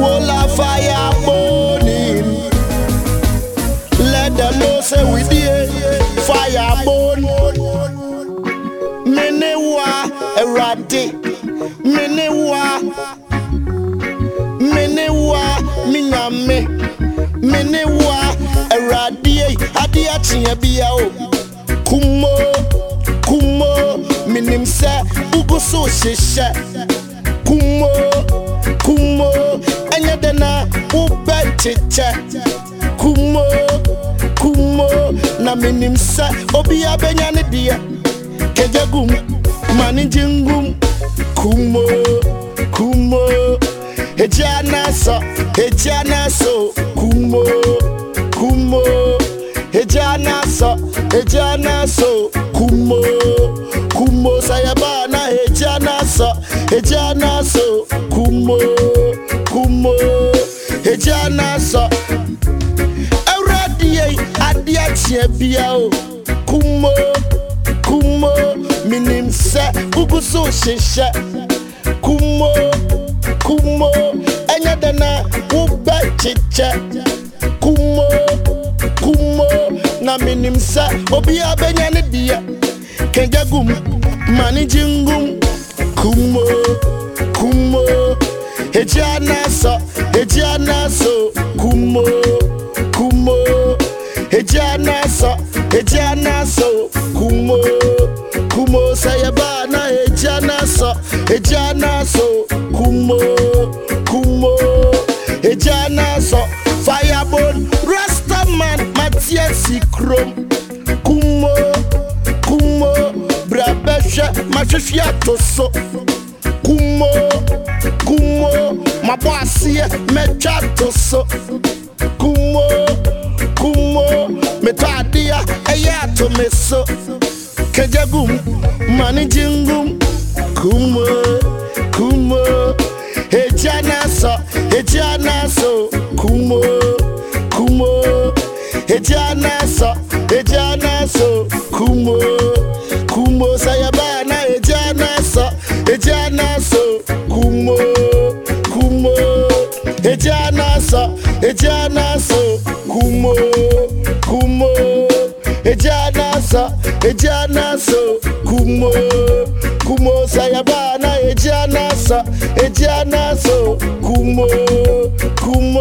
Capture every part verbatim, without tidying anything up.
Wola fire burning. Let them know say we did fire burn. Menewa erade. Menewa. Menewa minyame. Menewa erade. Adi achiye biya o. Kumo. Kumo. Minim se ugo so shishe. Kumo. Kumo. Enya dena ube chiche. Kumo. Kumo. Na minim se obi abenya ne dia. Kejagum. Manijingum. Kumo. Kumo. Ejana so. Ejana so. Kumo. Kumo. Ejana so. Ejana so. Kumo. Kumo sayabana. Ejana so. Ejana so. Kumo. Kumo. Ejana so. Eradiye adia chiebiao. Kumo. Kumo. Minim se uguso shishe. Kumo. Kumo. Enya dana ube chiche. Kumo. Kumo. Na minim se obi abenya ne dia. Kenjagum manijingum. Kumo. Kumo. Ejana so. Ejana so. Kumo. Kumo. Ejana so. Ejana so. Kumo. Kumo sayabana. Ejana so. Ejana so. Kumo. Kumo. Ejana so. Firebone. Rasta man. Matiasi chrome. Kumo. Kumo. Brabesha. Mashishia toso. Kumo. Kumo. Mabwasie. Mecha toso. Kumo. Kumo. Metadia. Eya to meso. Kejagum. Manijingum. Kumo. Kumo. Ejana so. Ejana so. Kumo. Kumo. Ejana so. Ejana so. Kumo. Kumo sayabana. Ejana so. Ejana so. Kumo. Kumo. Ejana so. Ejana so. Kumo. Kumo. Ejana so. Ejana so. Kumo. Kumo sayabana. Ejana so. Ejana so. Kumo. Kumo.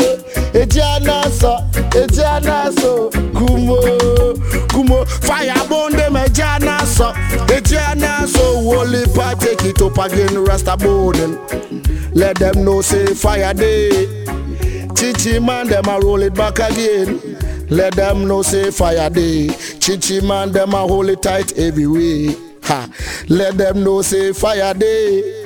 Ejana so. Ejana so. Kumo. Kumo. Firebone them ejana so. Ejana so. Wally pa take it up again. Rasta boning. Let them know say fire day. Chichi man them a roll it back again. Let them know say fire day. Chichi man them a hold it tight every way. Ha. Let them know say fire day.